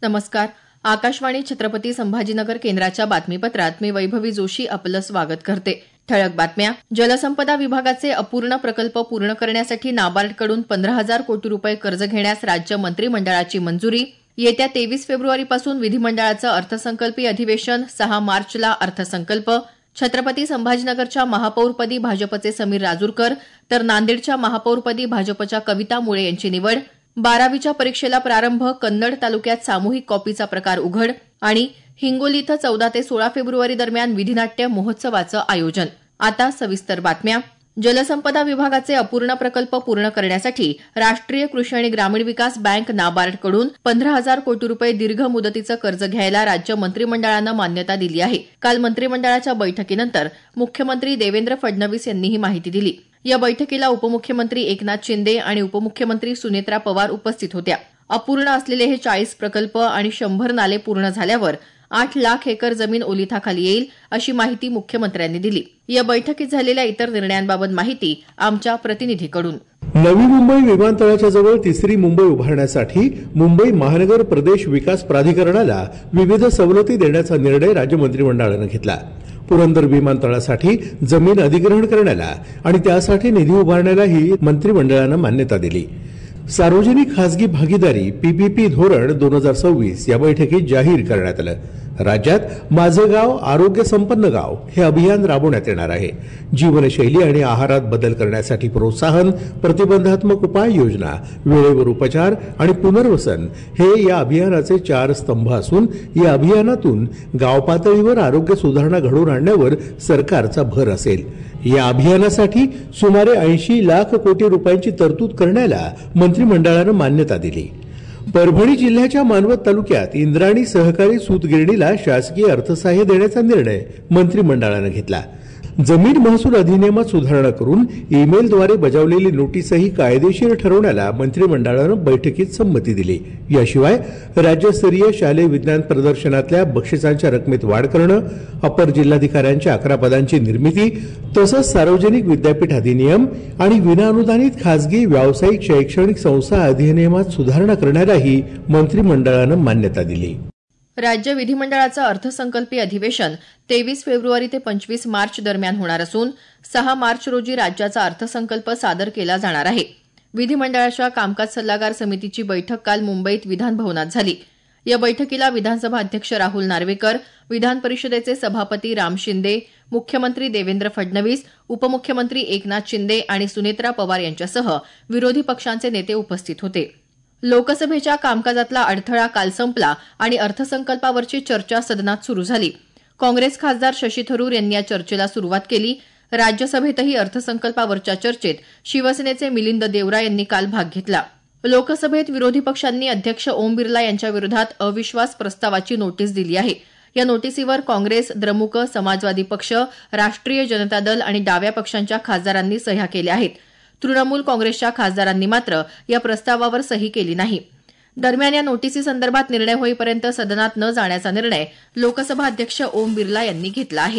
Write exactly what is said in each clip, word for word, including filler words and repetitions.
नमस्कार. आकाशवाणी छत्रपती संभाजीनगर केंद्राच्या बातमीपत्रात मी वैभवी जोशी आपलं स्वागत करते. ठळक बातम्या. जलसंपदा विभागाचे अपूर्ण प्रकल्प पूर्ण करण्यासाठी नाबार्डकडून पंधरा हजार कोटी रुपये कर्ज घेण्यास राज्य मंत्रिमंडळाची मंजुरी. येत्या तेवीस फेब्रुवारीपासून विधिमंडळाचं अर्थसंकल्पीय अधिवेशन. सहा मार्चला अर्थसंकल्प. छत्रपती संभाजीनगरच्या महापौरपदी भाजपचे समीर राजूरकर तर नांदेडच्या महापौरपदी भाजपच्या कविता मुळे यांची निवड. बारावीच्या परीक्षेला प्रारंभ. कन्नड तालुक्यात सामूहिक कॉपीचा प्रकार उघड. आणि हिंगोली इथं चौदा ते सोळा फेब्रुवारी दरम्यान विधिनाट्य महोत्सवाचं आयोजन. आता सविस्तर बातम्या. जलसंपदा विभागाचे अपूर्ण प्रकल्प पूर्ण करण्यासाठी राष्ट्रीय कृषी आणि ग्रामीण विकास बँक नाबार्डकडून पंधरा हजार कोटी रुपये दीर्घ मुदतीचं कर्ज घ्यायला राज्य मंत्रिमंडळानं मान्यता दिली आहे. काल मंत्रिमंडळाच्या बैठकीनंतर मुख्यमंत्री देवेंद्र फडणवीस यांनी ही माहिती दिली. या बैठकीला उपमुख्यमंत्री एकनाथ शिंदे आणि उपमुख्यमंत्री सुनेत्रा पवार उपस्थित होत्या. अपूर्ण असलेले हे चाळीस प्रकल्प आणि शंभर नाले पूर्ण झाल्यावर आठ लाख एकर जमीन ओलिताखाली येईल, अशी माहिती मुख्यमंत्र्यांनी दिली. या बैठकीत झालेल्या इतर निर्णयांबाबत माहिती आमच्या प्रतिनिधीकडून. नवी मुंबई विमानतळाच्या जवळ तिसरी मुंबई उभारण्यासाठी मुंबई महानगर प्रदेश विकास प्राधिकरणाला विविध सवलती देण्याचा निर्णय राज्य मंत्रिमंडळानं घेतला. पुरंदर विमानतळासाठी जमीन अधिग्रहण करण्याला आणि त्यासाठी निधी उभारण्यालाही मंत्रिमंडळानं मान्यता दिली. सार्वजनिक खासगी भागीदारी पीपीपी धोरण दोन हजार सव्वीस या बैठकीत जाहीर करण्यात आलं. राज्यात माझं गाव आरोग्य संपन्न गाव हे अभियान राबवण्यात येणार आहे. जीवनशैली आणि आहारात बदल करण्यासाठी प्रोत्साहन, प्रतिबंधात्मक उपाययोजना, वेळेवर उपचार आणि पुनर्वसन हे या अभियानाचे चार स्तंभ असून या अभियानातून गाव पातळीवर आरोग्य सुधारणा घडवून आणण्यावर सरकारचा भर असेल. या अभियानासाठी सुमारे ऐंशी लाख कोटी रुपयांची तरतूद करण्याला मंत्रिमंडळानं मान्यता दिली. परभणी जिल्ह्याच्या मानवत तालुक्यात इंद्राणी सहकारी सूतगिरणीला शासकीय अर्थसहाय्य देण्याचा निर्णय मंत्रिमंडळानं घेतला. जमीन महसूल अधिनियमात सुधारणा करून ईमेलद्वारे बजावलेली नोटीसही कायदेशीर ठरवण्याला मंत्रिमंडळानं बैठकीत संमती दिली. याशिवाय राज्यस्तरीय शालेय विज्ञान प्रदर्शनातल्या बक्षिसांच्या रकमेत वाढ करणं, अपर जिल्हाधिकाऱ्यांच्या अकरा पदांची निर्मिती तसंच सार्वजनिक विद्यापीठ अधिनियम आणि विनाअनुदानित खासगी व्यावसायिक शैक्षणिक संस्था अधिनियमात सुधारणा करण्यालाही मंत्रिमंडळानं मान्यता दिली. राज्य विधिमंडळाचं अर्थसंकल्पीय अधिवेशन तेवीस फेब्रुवारी ते पंचवीस मार्च दरम्यान होणार असून सहा मार्च रोजी राज्याचा अर्थसंकल्प सादर केला जाणार आहे. विधिमंडळाच्या कामकाज सल्लागार समितीची बैठक काल मुंबईत विधानभवनात झाली. या बैठकीला विधानसभा अध्यक्ष राहुल नार्वेकर, विधान परिषदेचे सभापती राम शिंदे, मुख्यमंत्री देवेंद्र फडणवीस, उपमुख्यमंत्री एकनाथ शिंदे आणि सुनेत्रा पवार यांच्यासह विरोधी पक्षांचे नेते उपस्थित होते. लोकसभेच्या कामकाजातला अडथळा काल संपला आणि अर्थसंकल्पावरची चर्चा सदनात सुरू झाली. काँग्रेस खासदार शशी थरूर यांनी या चर्चेला सुरुवात केली. राज्यसभेतही अर्थसंकल्पावरच्या चर्चेत शिवसेनेचे मिलिंद देवरा यांनी काल भाग घेतला. लोकसभेत विरोधी पक्षांनी अध्यक्ष ओम बिर्ला यांच्या विरोधात अविश्वास प्रस्तावाची नोटीस दिली आहे. या नोटीसीवर काँग्रेस, द्रमुक, समाजवादी पक्ष, राष्ट्रीय जनता दल आणि डाव्या पक्षांच्या खासदारांनी सह्या केल्या आहेत. तृणमूल काँग्रेसच्या खासदारांनी मात्र या प्रस्तावावर सही केली नाही. दरम्यान या नोटीसीसंदर्भात निर्णय होईपर्यंत सदनात न जाण्याचा निर्णय लोकसभा अध्यक्ष ओम बिर्ला यांनी घेतला आहे.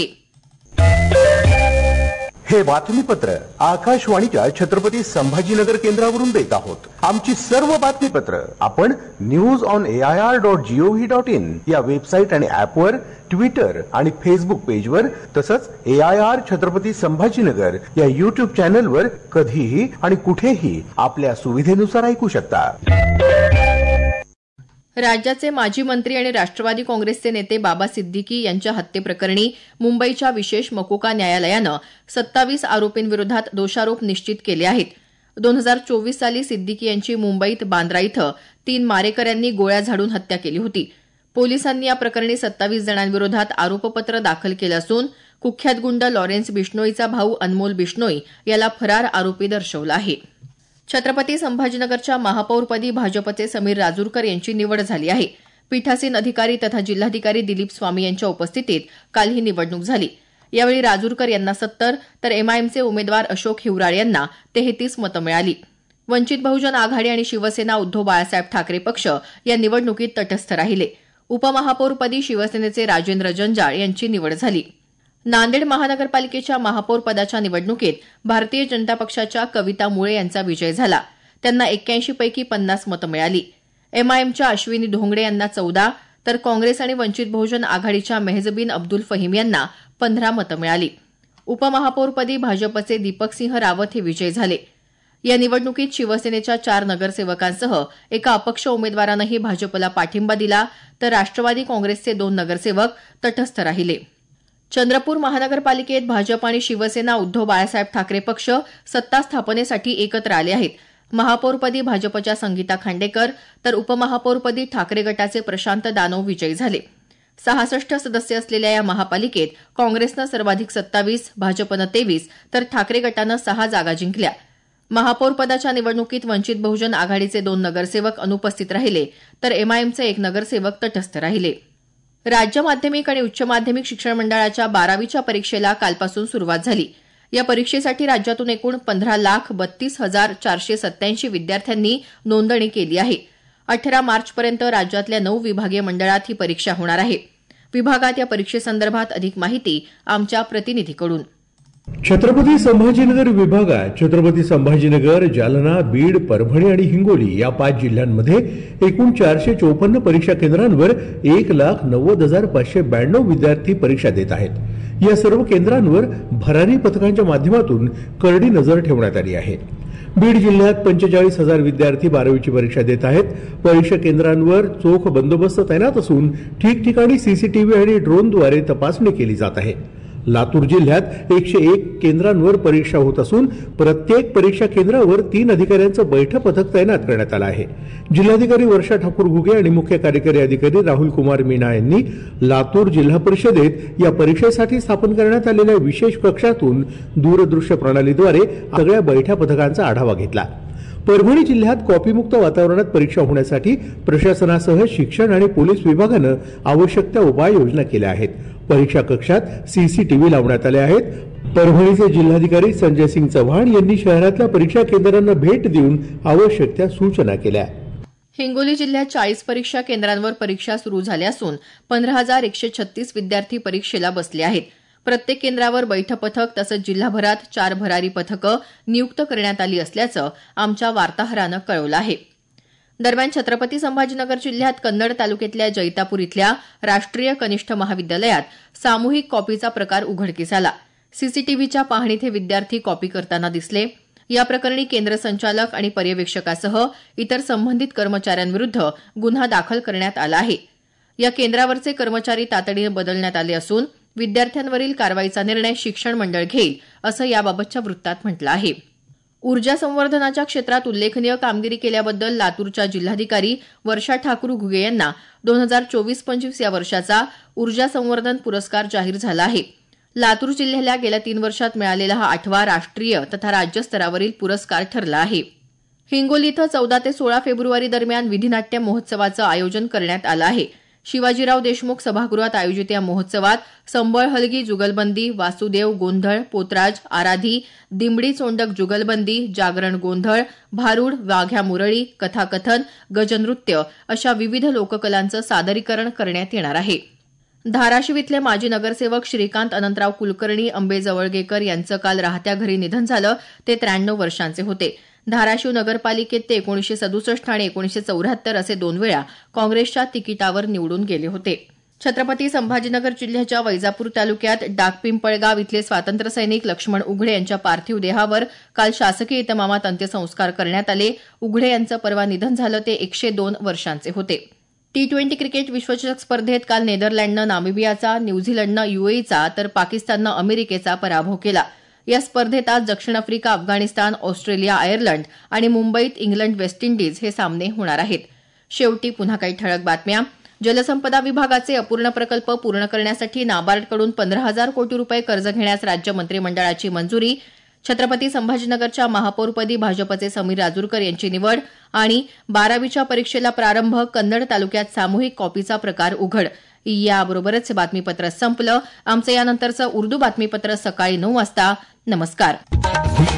हे बातमीपत्र आकाशवाणीच्या छत्रपती संभाजीनगर केंद्रावरून देत आहोत. आमची सर्व बातमीपत्र आपण news on AIR dot gov dot in या वेबसाईट आणि ऍपवर, ट्विटर आणि फेसबुक पेजवर तसंच एआयआर छत्रपती संभाजीनगर या युट्यूब चॅनलवर कधीही आणि कुठेही आपल्या सुविधेनुसार ऐकू शकता. राज्याचे माजी मंत्री आणि राष्ट्रवादी काँग्रेसचे नेते बाबा सिद्दीकी यांच्या हत्येप्रकरणी मुंबईच्या विशेष मकोका न्यायालयानं सत्तावीस आरोपींविरोधात दोषारोप निश्चित केले आहेत. दोन हजार चोवीस साली सिद्दीकी यांची मुंबईत बांद्रा इथं तीन मारेकऱ्यांनी गोळ्या झाडून हत्या केली होती. पोलिसांनी या प्रकरणी सत्तावीस जणांविरोधात आरोपपत्र दाखल केलं असून कुख्यात गुंड लॉरेन्स बिश्नोईचा भाऊ अनमोल बिश्नोई याला फरार आरोपी दर्शवलं आहे. छत्रपती संभाजीनगरच्या महापौरपदी भाजपचे समीर राजूरकर यांची निवड झाली आहे. पीठासीन अधिकारी तथा जिल्हाधिकारी दिलीप स्वामी यांच्या उपस्थितीत काल ही निवडणूक झाली. यावेळी राजूरकर यांना सत्तर तर एमआयएमचे उमेदवार अशोक हिवराळ यांना तेहतीस मतं मिळाली. वंचित बहुजन आघाडी आणि शिवसेना उद्धव बाळासाहेब ठाकरे पक्ष या निवडणुकीत तटस्थ राहिले. उपमहापौरपदी शिवसेनेचे राजेंद्र जंजाळ यांची निवड झाली. नांदेड महानगरपालिकेच्या महापौर पदाच्या निवडणुकीत भारतीय जनता पक्षाच्या कविता मुळे यांचा विजय झाला. त्यांना एक्क्याऐंशी पैकी पन्नास मतं मिळाली. एमआयएमच्या अश्विनी ढोंगडे यांना चौदा तर काँग्रेस आणि वंचित बहुजन आघाडीच्या मेहजबीन अब्दुल फहीम यांना पंधरा मतं मिळाली. उपमहापौरपदी भाजपचे दीपक सिंह रावत हे विजयी झाले. या निवडणुकीत शिवसेनेच्या चार नगरसेवकांसह एका अपक्ष उमेदवारानंही भाजपला पाठिंबा दिला तर राष्ट्रवादी काँग्रेसचे दोन नगरसेवक तटस्थ राहिले. चंद्रपूर महानगरपालिकेत भाजप आणि शिवसेना उद्धव बाळासाहेब ठाकरे पक्ष सत्ता स्थापनेसाठी एकत्र आले आहेत. महापौरपदी भाजपच्या संगीता खांडेकर तर उपमहापौरपदी ठाकरे गटाचे प्रशांत दानव विजयी झाले. सहासष्ट सदस्य असलेल्या या महापालिकेत काँग्रेसनं सर्वाधिक सत्तावीस, भाजपनं तेवीस तर ठाकरे गटानं सहा जागा जिंकल्या. महापौरपदाच्या निवडणुकीत वंचित बहुजन आघाडीचे दोन नगरसेवक अनुपस्थित राहिले तर एमआयएमचे एक नगरसेवक तटस्थ राहिले. राज्य माध्यमिक आणि उच्च माध्यमिक शिक्षण मंडळाच्या बारावीच्या परीक्षेला कालपासून सुरुवात झाली. या परीक्षेसाठी राज्यातून एकूण पंधरा लाख बत्तीस हजार चारशे सत्याऐंशी विद्यार्थ्यांनी नोंदणी केली आहे. अठरा मार्चपर्यंत राज्यातल्या नऊ विभागीय मंडळात ही परीक्षा होणार आहे. विभागात या परीक्षेसंदर्भात अधिक माहिती आमच्या प्रतिनिधीकडून. छत्रपती संभाजीनगर विभागात छत्रपती संभाजीनगर, जालना, बीड, परभणी आणि हिंगोली या पाच जिल्ह्यांमध्ये एकूण चारशे चोपन्न परीक्षा केंद्रांवर एक लाख नव्वद हजार पाचशे ब्याण्णव विद्यार्थी परीक्षा देत आहेत. या सर्व केंद्रांवर भरारी पथकांच्या माध्यमातून करडी नजर ठेवण्यात आली आहे. बीड जिल्ह्यात पंचेचाळीस हजार विद्यार्थी बारावीची परीक्षा देत आहेत. परीक्षा केंद्रांवर चोख बंदोबस्त तैनात असून ठिकठिकाणी सीसीटीव्ही आणि ड्रोनद्वारे तपासणी केली जात आहे. लातूर जिल्ह्यात एकशे एक केंद्रांवर परीक्षा होत असून प्रत्येक परीक्षा केंद्रावर तीन अधिकाऱ्यांचं बैठक पथक तैनात करण्यात आलं आहे. जिल्हाधिकारी वर्षा ठाकूर घुगे आणि मुख्य कार्यकारी अधिकारी राहुल कुमार मीना यांनी लातूर जिल्हा परिषदेत या परीक्षेसाठी स्थापन करण्यात आलेल्या विशेष कक्षातून दूरदृश्य प्रणालीद्वारे सगळ्या बैठक पथकांचा आढावा घेतला. परभणी जिल्ह्यात कॉपीमुक्त वातावरणात परीक्षा होण्यासाठी प्रशासनासह शिक्षण आणि पोलीस विभागानं आवश्यक त्या उपाययोजना केल्या आहेत. परीक्षा कक्षात सीसीटीव्ही लावण्यात आले आहेत. परभणीचे जिल्हाधिकारी संजय सिंग चव्हाण यांनी शहरातल्या परीक्षा केंद्रांना भेट देऊन आवश्यक त्या सूचना केल्या. हिंगोली जिल्ह्यात चाळीस परीक्षा केंद्रांवर परीक्षा सुरू झाल्या असून पंधरा हजार एकशे छत्तीस विद्यार्थी परीक्षेला बसले आहेत. प्रत्येक केंद्रावर बैठक पथक तसंच जिल्हाभरात चार भरारी पथकं नियुक्त करण्यात आली असल्याचं आमच्या वार्ताहरानं कळवलं आहे. दरम्यान छत्रपती संभाजीनगर जिल्ह्यात कन्नड तालुक्यातल्या जैतापूर इथल्या राष्ट्रीय कनिष्ठ महाविद्यालयात सामूहिक कॉपीचा प्रकार उघडकीस आला. सीसीटीव्हीच्या पाहणीत हे विद्यार्थी कॉपी करताना दिसले. या प्रकरणी केंद्र संचालक आणि पर्यवेक्षकासह इतर संबंधित कर्मचाऱ्यांविरुद्ध गुन्हा दाखल करण्यात आला आहे. या केंद्रावरचे कर्मचारी तातडीनं बदलण्यात आले असून विद्यार्थ्यांवरील कारवाईचा निर्णय शिक्षण मंडळ घेईल असं याबाबतच्या वृत्तात म्हटलं आहे. ऊर्जा संवर्धनाच्या क्षेत्रात उल्लेखनीय कामगिरी केल्याबद्दल लातूरच्या जिल्हाधिकारी वर्षा ठाकूर घुगे यांना दोन हजार चोवीस पंचवीस या वर्षाचा ऊर्जा संवर्धन पुरस्कार जाहीर झाला आहे. लातूर जिल्ह्याला गेल्या तीन वर्षात मिळालेला हा आठवा राष्ट्रीय तथा राज्यस्तरावरील पुरस्कार ठरला आहे. हिंगोली इथं चौदा ते सोळा फेब्रुवारी दरम्यान विधिनाट्य महोत्सवाचं आयोजन करण्यात आलं आहे. शिवाजीराव देशमुख सभागृहात आयोजित या महोत्सवात संबळ हलगी जुगलबंदी, वासुदेव गोंधळ, पोतराज आराधी, दिमडी चोंडक जुगलबंदी, जागरण गोंधळ, भारूड, वाघ्या मुरळी, कथाकथन, गजनृत्य अशा विविध लोककलांचं सादरीकरण करण्यात येणार आहे. धाराशिव इथले माजी नगरसेवक श्रीकांत अनंतराव कुलकर्णी अंबेजवळगेकर यांचं काल राहत्या घरी निधन झालं. ते त्र्याण्णव वर्षांचे होते. धाराशिव नगरपालिकेत ते एकोणीसशे सदुसष्ट आणि एकोणीसशे चौऱ्याहत्तर असे दोन वेळा काँग्रेसच्या तिकिटावर निवडून गेले होते. छत्रपती संभाजीनगर जिल्ह्याच्या वैजापूर तालुक्यात डाकपिंपळगाव इथले स्वातंत्र्यसैनिक लक्ष्मण उघडे यांच्या पार्थिव देहावर काल शासकीय इतमामात अंत्यसंस्कार करण्यात आले. उघडे यांचं परवा निधन झालं. ते एकशे दोन वर्षांचे होते. टी ट्वेंटी क्रिकेट विश्वचषक स्पर्धेत काल नेदरलँडनं नामिबियाचा, न्यूझीलंडनं युएईचा तर पाकिस्ताननं अमेरिकेचा पराभव केला. या स्पर्धेत आज दक्षिण आफ्रिका, अफगाणिस्तान, ऑस्ट्रेलिया, आयर्लंड आणि मुंबईत इंग्लंड, वेस्ट इंडिज हे सामने होणार आहेत. शेवटी पुन्हा काही ठळक बातम्या. जलसंपदा विभागाचे अपूर्ण प्रकल्प पूर्ण करण्यासाठी नाबार्डकडून पंधरा हजार कोटी रुपये कर्ज घेण्यास राज्य मंत्रिमंडळाची मंजुरी. छत्रपती संभाजीनगरच्या महापौरपदी भाजपचे समीर राजूरकर यांची निवड. आणि बारावीच्या परीक्षेला प्रारंभ, कन्नड तालुक्यात सामूहिक कॉपीचा प्रकार उघड. याबरोबरच हे बातमीपत्र संपलं. आमचं यानंतरचं उर्दू बातमीपत्र सकाळी नऊ वाजता. नमस्कार.